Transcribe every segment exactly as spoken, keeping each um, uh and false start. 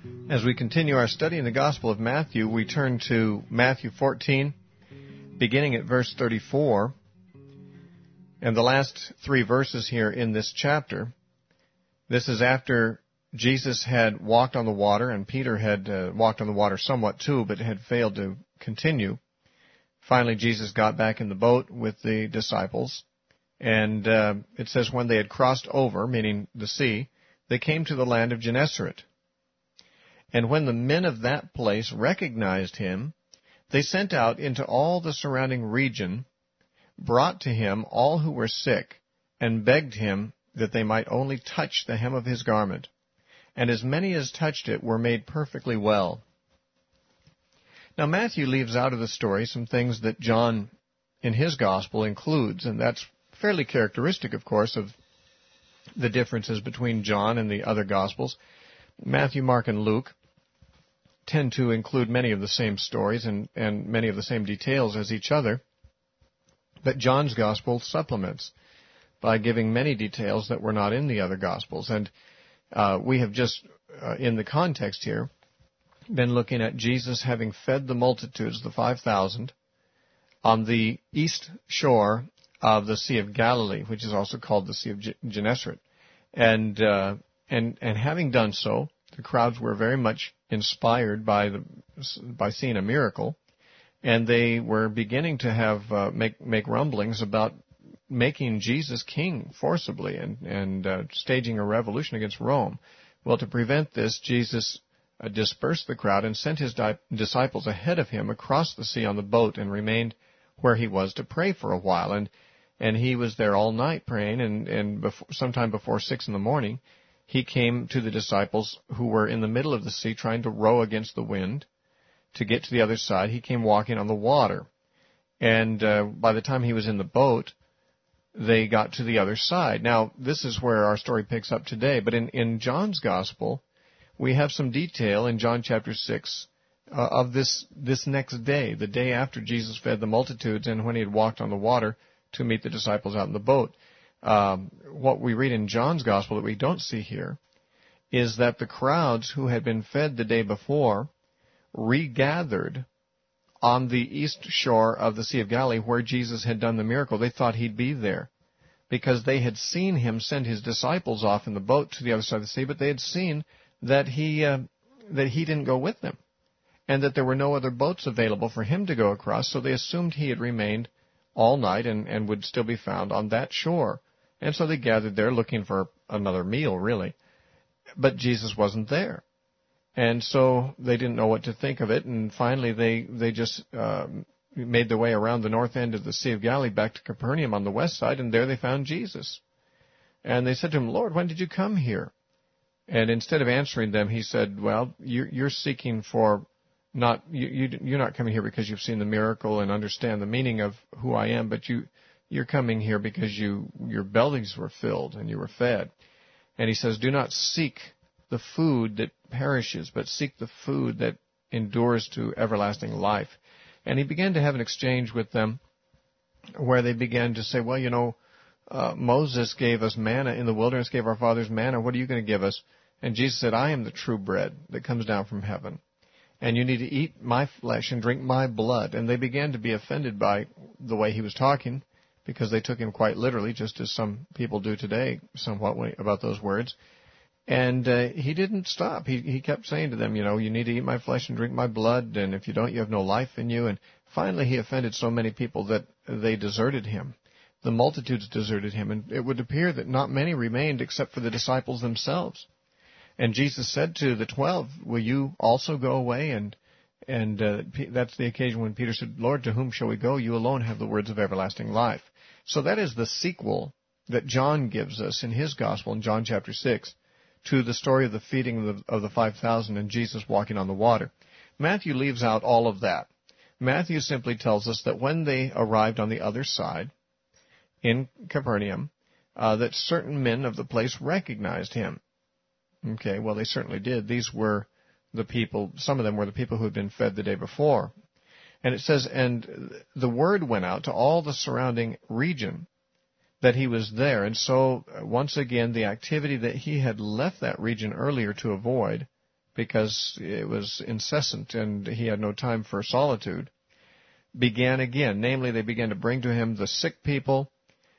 As we continue our study in the Gospel of Matthew, we turn to Matthew fourteen, beginning at verse thirty-four, and the last three verses here in this chapter. This is after Jesus had walked on the water, and Peter had uh, walked on the water somewhat too, but had failed to continue. Finally, Jesus got back in the boat with the disciples, and uh, it says when they had crossed over, meaning the sea, they came to the land of Gennesaret. And when the men of that place recognized him, they sent out into all the surrounding region, brought to him all who were sick, and begged him that they might only touch the hem of his garment. And as many as touched it were made perfectly well. Now, Matthew leaves out of the story some things that John, in his gospel, includes, and that's fairly characteristic, of course, of the differences between John and the other gospels. Matthew, Mark, and Luke tend to include many of the same stories and, and many of the same details as each other, but John's gospel supplements by giving many details that were not in the other gospels. And uh, we have just, uh, in the context here, been looking at Jesus having fed the multitudes, the five thousand, on the east shore of the Sea of Galilee, which is also called the Sea of Gennesaret. And, uh, and, and having done so, the crowds were very much inspired by the, by seeing a miracle, and they were beginning to have, uh, make, make rumblings about making Jesus king forcibly and, and, uh, staging a revolution against Rome. Well, to prevent this, Jesus Uh, dispersed the crowd and sent his di- disciples ahead of him across the sea on the boat and remained where he was to pray for a while. And and he was there all night praying, and, and before, sometime before six in the morning, he came to the disciples who were in the middle of the sea trying to row against the wind to get to the other side. He came walking on the water. And uh, by the time he was in the boat, they got to the other side. Now, this is where our story picks up today. But in, in John's Gospel, we have some detail in John chapter six uh, of this this next day, the day after Jesus fed the multitudes and when he had walked on the water to meet the disciples out in the boat. Um, what we read in John's gospel that we don't see here is that the crowds who had been fed the day before regathered on the east shore of the Sea of Galilee where Jesus had done the miracle. They thought he'd be there because they had seen him send his disciples off in the boat to the other side of the sea, but they had seen that he uh, that he didn't go with them, and that there were no other boats available for him to go across, so they assumed he had remained all night and, and would still be found on that shore. And so they gathered there looking for another meal, really. But Jesus wasn't there. And so they didn't know what to think of it, and finally they, they just uh, made their way around the north end of the Sea of Galilee back to Capernaum on the west side, and there they found Jesus. And they said to him, "Lord, when did you come here?" And instead of answering them, he said, well, you're, you're seeking for not, you, you, you're not coming here because you've seen the miracle and understand the meaning of who I am, but you, you're coming here because you, your bellies were filled and you were fed. And he says, do not seek the food that perishes, but seek the food that endures to everlasting life. And he began to have an exchange with them where they began to say, well, you know, uh, Moses gave us manna in the wilderness, gave our fathers manna. What are you going to give us? And Jesus said, I am the true bread that comes down from heaven. And you need to eat my flesh and drink my blood. And they began to be offended by the way he was talking because they took him quite literally, just as some people do today somewhat about those words. And uh, he didn't stop. He, he kept saying to them, you know, you need to eat my flesh and drink my blood, and if you don't, you have no life in you. And finally he offended so many people that they deserted him. The multitudes deserted him, and it would appear that not many remained except for the disciples themselves. And Jesus said to the twelve, will you also go away? And and uh, that's the occasion when Peter said, Lord, to whom shall we go? You alone have the words of everlasting life. So that is the sequel that John gives us in his gospel in John chapter six to the story of the feeding of the, of the five thousand and Jesus walking on the water. Matthew leaves out all of that. Matthew simply tells us that when they arrived on the other side in Capernaum, uh, that certain men of the place recognized him. Okay, well, they certainly did. These were the people, some of them were the people who had been fed the day before. And it says, and the word went out to all the surrounding region that he was there. And so, once again, the activity that he had left that region earlier to avoid because it was incessant and he had no time for solitude, began again. Namely, they began to bring to him the sick people,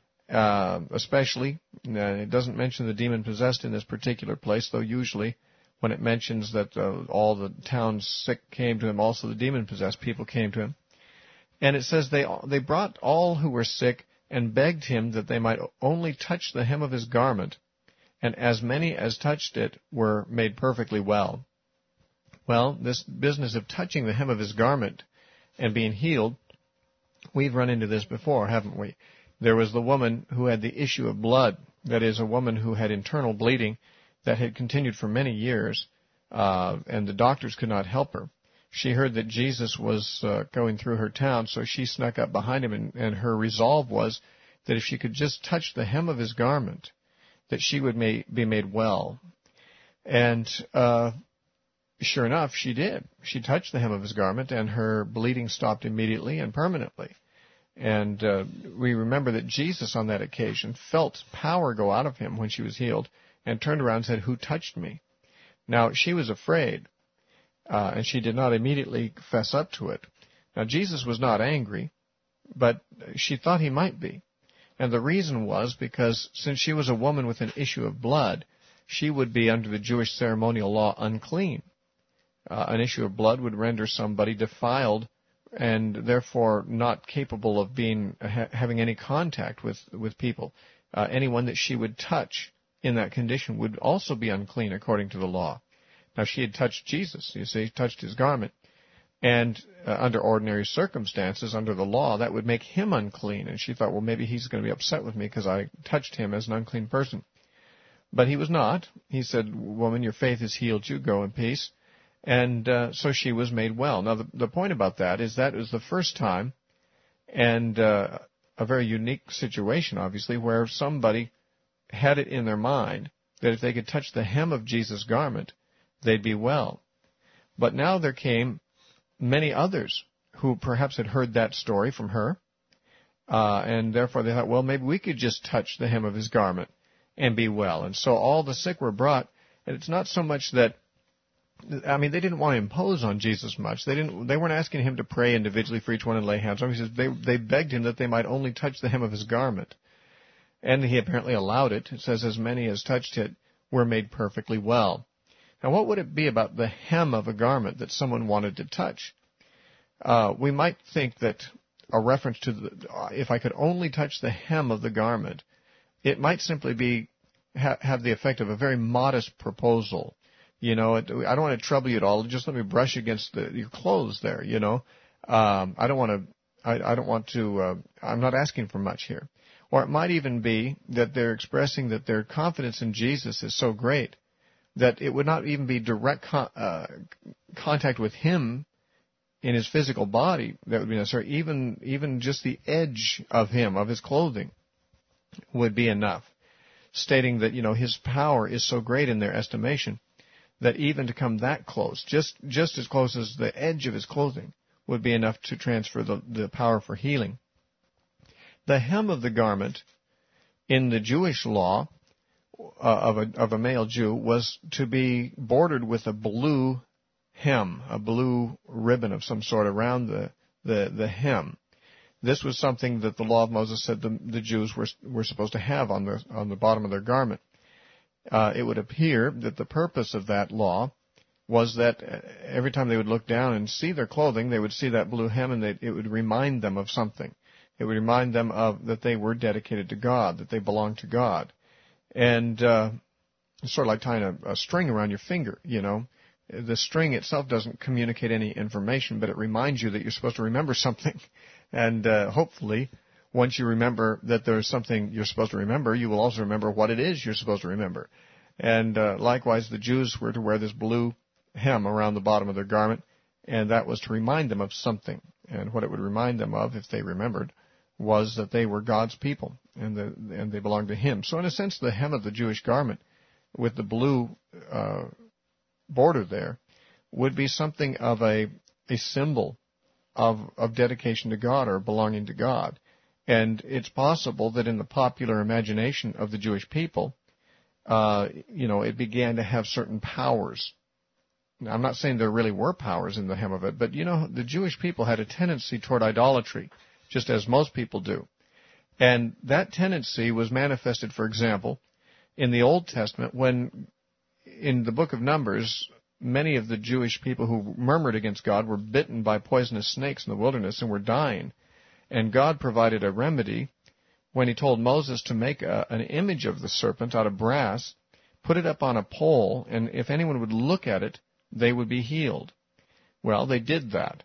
uh, especially. Uh, it doesn't mention the demon-possessed in this particular place, though usually when it mentions that uh, all the town's sick came to him, also the demon-possessed people came to him. And it says they they brought all who were sick and begged him that they might only touch the hem of his garment, and as many as touched it were made perfectly well. Well, this business of touching the hem of his garment and being healed, we've run into this before, haven't we? There was the woman who had the issue of blood, that is, a woman who had internal bleeding that had continued for many years, uh, and the doctors could not help her. She heard that Jesus was uh, going through her town, so she snuck up behind him, and, and her resolve was that if she could just touch the hem of his garment, that she would may, be made well. And uh, sure enough, she did. She touched the hem of his garment, and her bleeding stopped immediately and permanently. And uh, we remember that Jesus on that occasion felt power go out of him when she was healed and turned around and said, "Who touched me?" Now, she was afraid. Uh, and she did not immediately fess up to it. Now, Jesus was not angry, but she thought he might be. And the reason was because since she was a woman with an issue of blood, she would be, under the Jewish ceremonial law, unclean. Uh, an issue of blood would render somebody defiled and therefore not capable of being ha- having any contact with, with people. Uh, anyone that she would touch in that condition would also be unclean according to the law. Now, she had touched Jesus, you see, touched his garment. And uh, under ordinary circumstances, under the law, that would make him unclean. And she thought, well, maybe he's going to be upset with me because I touched him as an unclean person. But he was not. He said, "Woman, your faith has healed you. Go in peace." And uh, so she was made well. Now, the, the point about that is that was the first time, and uh, a very unique situation, obviously, where somebody had it in their mind that if they could touch the hem of Jesus' garment, they'd be well. But now there came many others who perhaps had heard that story from her, uh, and therefore they thought, well, maybe we could just touch the hem of his garment and be well. And so all the sick were brought, and it's not so much that, I mean, they didn't want to impose on Jesus much. They didn't. They weren't asking him to pray individually for each one and lay hands on him. He says they, they begged him that they might only touch the hem of his garment. And he apparently allowed it. It says, as many as touched it were made perfectly well. Now, what would it be about the hem of a garment that someone wanted to touch? Uh, we might think that a reference to the, if I could only touch the hem of the garment, it might simply be ha, have the effect of a very modest proposal. You know, it, I don't want to trouble you at all. Just let me brush against the, your clothes there. You know, um, I don't want to. I, I don't want to. Uh, I'm not asking for much here. Or it might even be that they're expressing that their confidence in Jesus is so great that it would not even be direct con- uh, contact with him in his physical body that would be necessary. Even even just the edge of him, of his clothing, would be enough, stating that, you know, his power is so great in their estimation that even to come that close, just just as close as the edge of his clothing, would be enough to transfer the, the power for healing. The hem of the garment in the Jewish law Uh, of a of a male Jew was to be bordered with a blue hem, a blue ribbon of some sort around the the, the hem. This was something that the law of Moses said the, the Jews were were supposed to have on the on the bottom of their garment. Uh, it would appear that the purpose of that law was that every time they would look down and see their clothing, they would see that blue hem, and they, it would remind them of something. It would remind them of that they were dedicated to God, that they belonged to God. And uh, it's sort of like tying a, a string around your finger, you know. The string itself doesn't communicate any information, but it reminds you that you're supposed to remember something. And uh, hopefully, once you remember that there's something you're supposed to remember, you will also remember what it is you're supposed to remember. And uh, likewise, the Jews were to wear this blue hem around the bottom of their garment, and that was to remind them of something. And what it would remind them of, if they remembered, was that they were God's people, and the, and they belonged to Him. So in a sense, the hem of the Jewish garment with the blue uh, border there would be something of a a symbol of of dedication to God or belonging to God. And it's possible that in the popular imagination of the Jewish people, uh, you know, it began to have certain powers I'm not saying there really were powers in the hem of it, but you know, the Jewish people had a tendency toward idolatry, just as most people do. And that tendency was manifested, for example, in the Old Testament when, in the book of Numbers, many of the Jewish people who murmured against God were bitten by poisonous snakes in the wilderness and were dying. And God provided a remedy when he told Moses to make a, an image of the serpent out of brass, put it up on a pole, and if anyone would look at it, they would be healed. Well, they did that.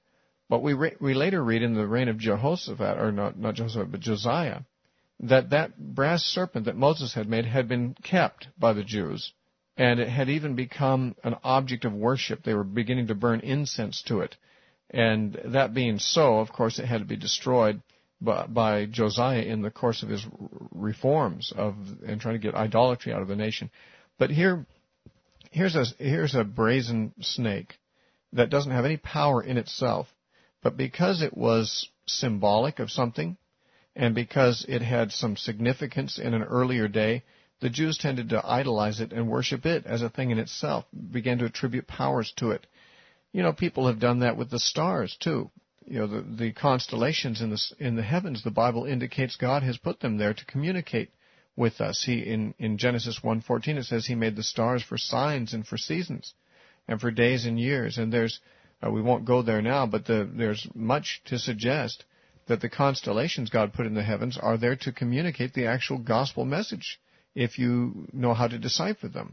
But we re- we later read in the reign of Jehoshaphat, or not, not Jehoshaphat, but Josiah, that that brass serpent that Moses had made had been kept by the Jews, and it had even become an object of worship. They were beginning to burn incense to it. And that being so, of course, it had to be destroyed by, by Josiah in the course of his reforms of and trying to get idolatry out of the nation. But here, here's a here's a brazen snake that doesn't have any power in itself, but because it was symbolic of something, and because it had some significance in an earlier day, the Jews tended to idolize it and worship it as a thing in itself, began to attribute powers to it. You know, people have done that with the stars, too. You know, the, the constellations in the, in the heavens, the Bible indicates God has put them there to communicate with us. He, in, in Genesis one fourteen, it says he made the stars for signs and for seasons and for days and years. And there's, uh, we won't go there now, but the, there's much to suggest that the constellations God put in the heavens are there to communicate the actual gospel message, if you know how to decipher them.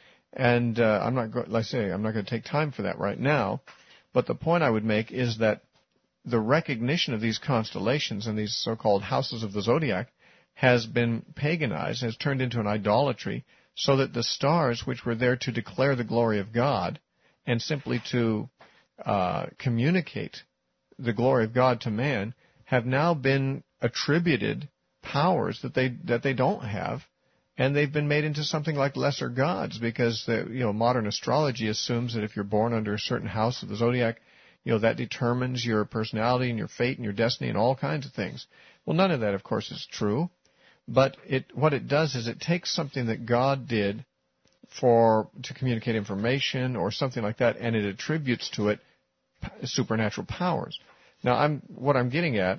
And uh, I'm not, go- like I say, I'm not going to take time for that right now. But the point I would make is that the recognition of these constellations and these so-called houses of the zodiac has been paganized, has turned into an idolatry, so that the stars, which were there to declare the glory of God and simply to uh, communicate the glory of God to man, have now been attributed powers that they that they don't have. And they've been made into something like lesser gods because the, you know, modern astrology assumes that if you're born under a certain house of the zodiac, you know, that determines your personality and your fate and your destiny and all kinds of things. Well, none of that, of course, is true. But it, what it does is it takes something that God did for to communicate information or something like that, and it attributes to it supernatural powers. Now, I'm what I'm getting at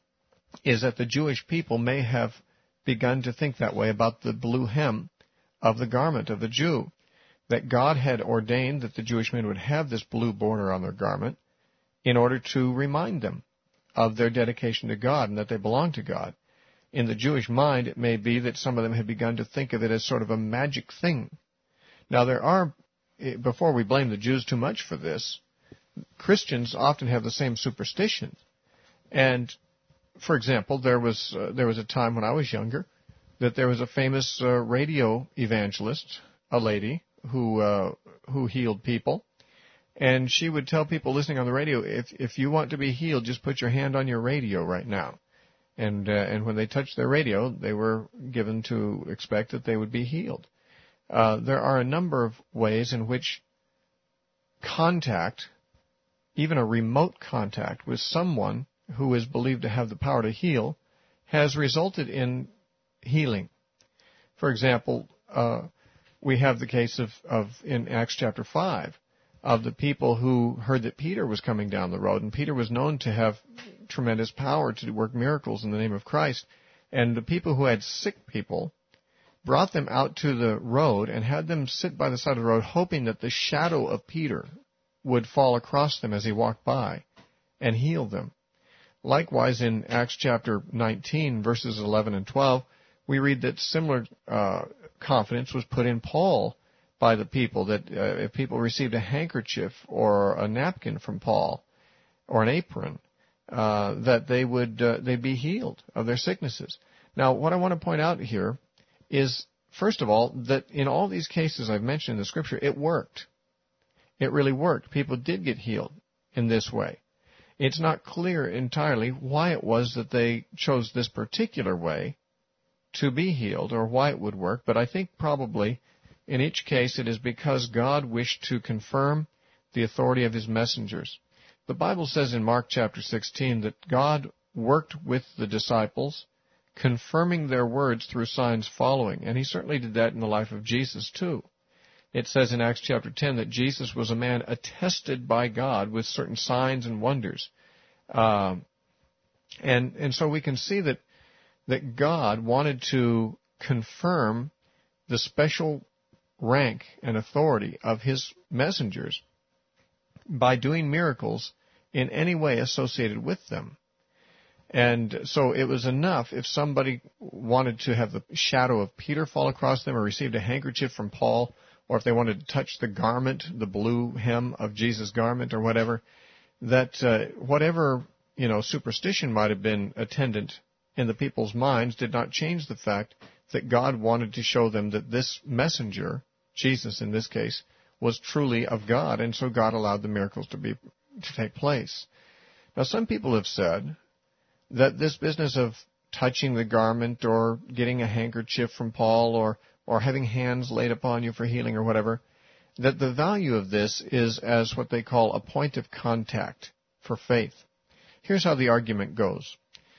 is that the Jewish people may have begun to think that way about the blue hem of the garment of the Jew, that God had ordained that the Jewish men would have this blue border on their garment in order to remind them of their dedication to God and that they belong to God. In the Jewish mind, it may be that some of them had begun to think of it as sort of a magic thing. Now, there are, before we blame the Jews too much for this, Christians often have the same superstitions. And for example, there was uh, there was a time when I was younger that there was a famous uh, radio evangelist, a lady who uh, who healed people, and she would tell people listening on the radio, if if you want to be healed, just put your hand on your radio right now, and uh, and when they touched their radio, they were given to expect that they would be healed. Uh, there are a number of ways in which contact, even a remote contact with someone who is believed to have the power to heal, has resulted in healing. For example, uh, we have the case of, of, in Acts chapter five, of the people who heard that Peter was coming down the road, and Peter was known to have tremendous power to work miracles in the name of Christ, and the people who had sick people brought them out to the road and had them sit by the side of the road, hoping that the shadow of Peter would fall across them as he walked by and heal them. Likewise, in Acts chapter nineteen, verses eleven and twelve, we read that similar uh, confidence was put in Paul by the people, that uh, if people received a handkerchief or a napkin from Paul or an apron, uh, that they would uh, they'd be healed of their sicknesses. Now, what I want to point out here is, first of all, that in all these cases I've mentioned in the Scripture, it worked. It really worked. People did get healed in this way. It's not clear entirely why it was that they chose this particular way to be healed or why it would work, but I think probably in each case it is because God wished to confirm the authority of his messengers. The Bible says in Mark chapter sixteen that God worked with the disciples, confirming their words through signs following, and he certainly did that in the life of Jesus too. It says in Acts chapter ten that Jesus was a man attested by God with certain signs and wonders. Um, and and so we can see that that God wanted to confirm the special rank and authority of his messengers by doing miracles in any way associated with them. And so it was enough if somebody wanted to have the shadow of Peter fall across them, or received a handkerchief from Paul, or if they wanted to touch the garment, the blue hem of Jesus' garment or whatever, that uh, whatever, you know, superstition might have been attendant in the people's minds did not change the fact that God wanted to show them that this messenger, Jesus in this case, was truly of God, and so God allowed the miracles to be to take place. Now, some people have said that this business of touching the garment or getting a handkerchief from Paul or, or having hands laid upon you for healing or whatever, that the value of this is as what they call a point of contact for faith. Here's how the argument goes.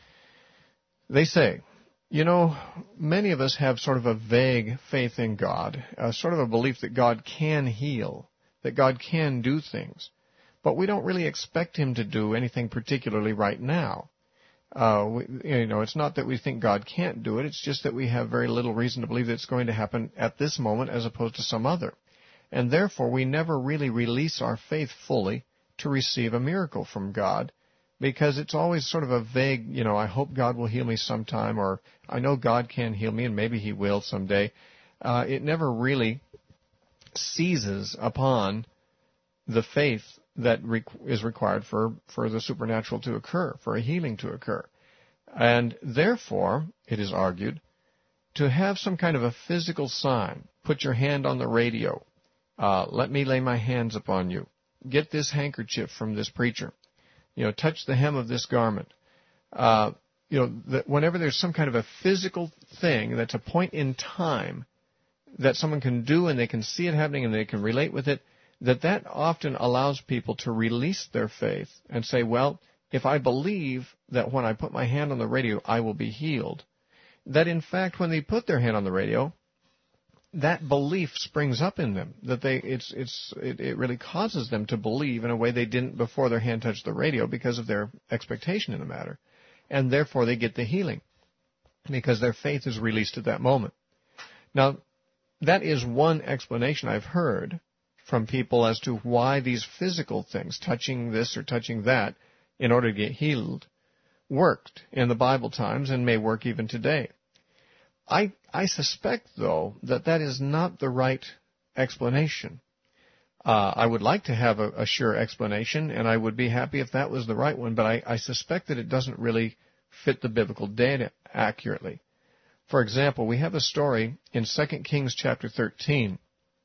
They say, you know, many of us have sort of a vague faith in God, a sort of a belief that God can heal, that God can do things, but we don't really expect him to do anything particularly right now. Uh, we, you know, it's not that we think God can't do it. It's just that we have very little reason to believe that it's going to happen at this moment as opposed to some other. And therefore, we never really release our faith fully to receive a miracle from God, because it's always sort of a vague, you know, I hope God will heal me sometime, or I know God can heal me and maybe he will someday. Uh, it never really seizes upon the faith that re- is required for, for the supernatural to occur, for a healing to occur. And therefore, it is argued, to have some kind of a physical sign, put your hand on the radio, uh, let me lay my hands upon you, get this handkerchief from this preacher, you know, touch the hem of this garment. Uh, you know, that whenever there's some kind of a physical thing that's a point in time that someone can do and they can see it happening and they can relate with it, that that often allows people to release their faith and say, well, if I believe that when I put my hand on the radio, I will be healed, that in fact when they put their hand on the radio, that belief springs up in them, that they it's it's it, it really causes them to believe in a way they didn't before their hand touched the radio because of their expectation in the matter. And therefore they get the healing because their faith is released at that moment. Now, that is one explanation I've heard from people as to why these physical things, touching this or touching that, in order to get healed, worked in the Bible times and may work even today. I, I suspect, though, that that is not the right explanation. Uh, I would like to have a, a sure explanation, and I would be happy if that was the right one, but I, I suspect that it doesn't really fit the biblical data accurately. For example, we have a story in Second Kings chapter thirteen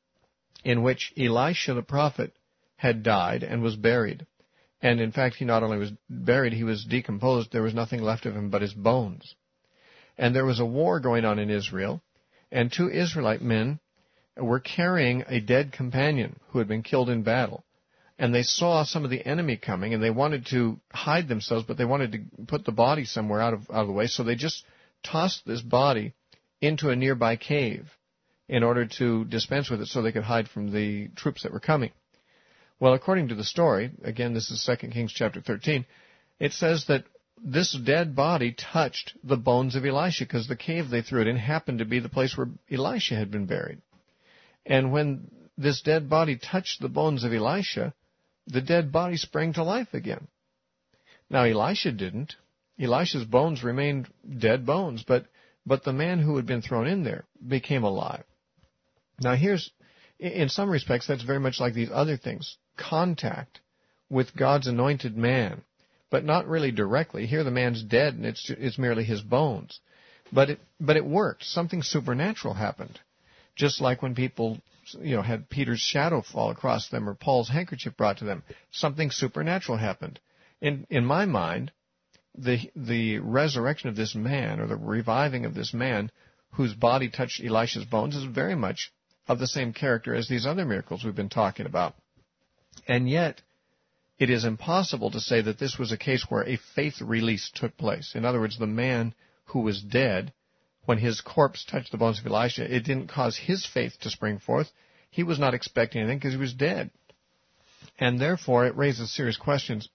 in which Elisha the prophet had died and was buried. And in fact, he not only was buried, he was decomposed. There was nothing left of him but his bones. And there was a war going on in Israel, and two Israelite men were carrying a dead companion who had been killed in battle. And they saw some of the enemy coming, and they wanted to hide themselves, but they wanted to put the body somewhere out of, out of the way, so they just tossed this body into a nearby cave in order to dispense with it so they could hide from the troops that were coming. Well, according to the story, again, this is Second Kings chapter thirteen, it says that this dead body touched the bones of Elisha because the cave they threw it in happened to be the place where Elisha had been buried. And when this dead body touched the bones of Elisha, the dead body sprang to life again. Now, Elisha didn't. Elisha's bones remained dead bones, but, but the man who had been thrown in there became alive. Now, here's, in some respects, that's very much like these other things. Contact with God's anointed man, but not really directly. Here the man's dead and it's, it's merely his bones. But it, but it worked. Something supernatural happened. Just like when people, you know, had Peter's shadow fall across them or Paul's handkerchief brought to them. Something supernatural happened. In, in my mind, the, the resurrection of this man or the reviving of this man whose body touched Elisha's bones is very much of the same character as these other miracles we've been talking about. And yet, it is impossible to say that this was a case where a faith release took place. In other words, the man who was dead, when his corpse touched the bones of Elisha, it didn't cause his faith to spring forth. he was not expecting anything because he was dead. And therefore, it raises serious questions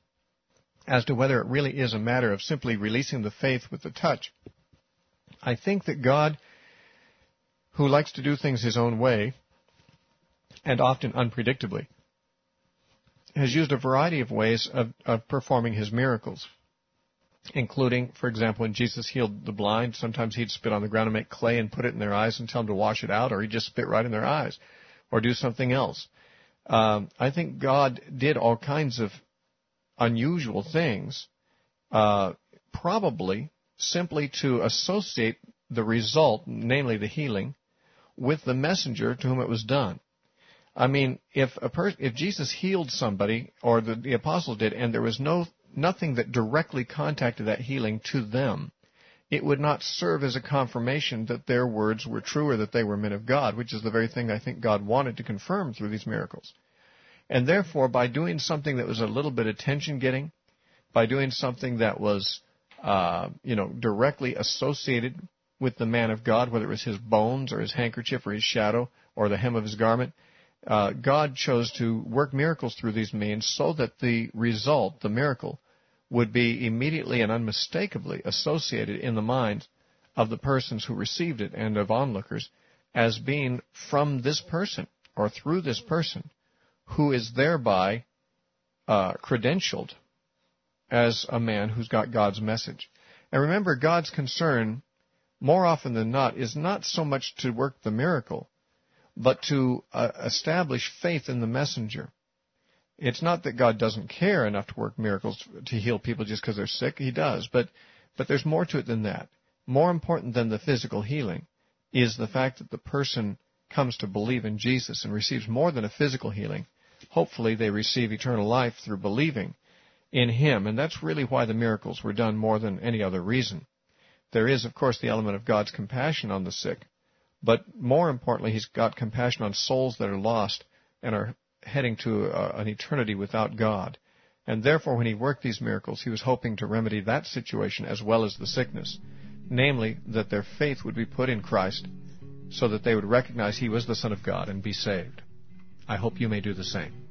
as to whether it really is a matter of simply releasing the faith with the touch. I think that God, who likes to do things his own way, and often unpredictably, has used a variety of ways of, of performing his miracles, including, for example, when Jesus healed the blind, sometimes he'd spit on the ground and make clay and put it in their eyes and tell them to wash it out, or he'd just spit right in their eyes, or do something else. Um, I think God did all kinds of unusual things, uh, probably simply to associate the result, namely the healing, with the messenger to whom it was done. I mean, if a per- if Jesus healed somebody, or the, the apostles did, and there was no nothing that directly contacted that healing to them, it would not serve as a confirmation that their words were true or that they were men of God, which is the very thing I think God wanted to confirm through these miracles. And therefore, by doing something that was a little bit attention-getting, by doing something that was, uh, you know, directly associated with the man of God, whether it was his bones or his handkerchief or his shadow or the hem of his garment, uh, God chose to work miracles through these means so that the result, the miracle, would be immediately and unmistakably associated in the minds of the persons who received it and of onlookers as being from this person or through this person, who is thereby uh, credentialed as a man who's got God's message. And remember, God's concern, more often than not, is not so much to work the miracle, but to uh, establish faith in the messenger. It's not that God doesn't care enough to work miracles to heal people just because they're sick. He does, but but there's more to it than that. More important than the physical healing is the fact that the person comes to believe in Jesus and receives more than a physical healing. Hopefully they receive eternal life through believing in him, and that's really why the miracles were done more than any other reason. There is, of course, the element of God's compassion on the sick, but more importantly, he's got compassion on souls that are lost and are heading to uh, an eternity without God. And therefore, when he worked these miracles, he was hoping to remedy that situation as well as the sickness, namely that their faith would be put in Christ so that they would recognize he was the Son of God and be saved. I hope you may do the same.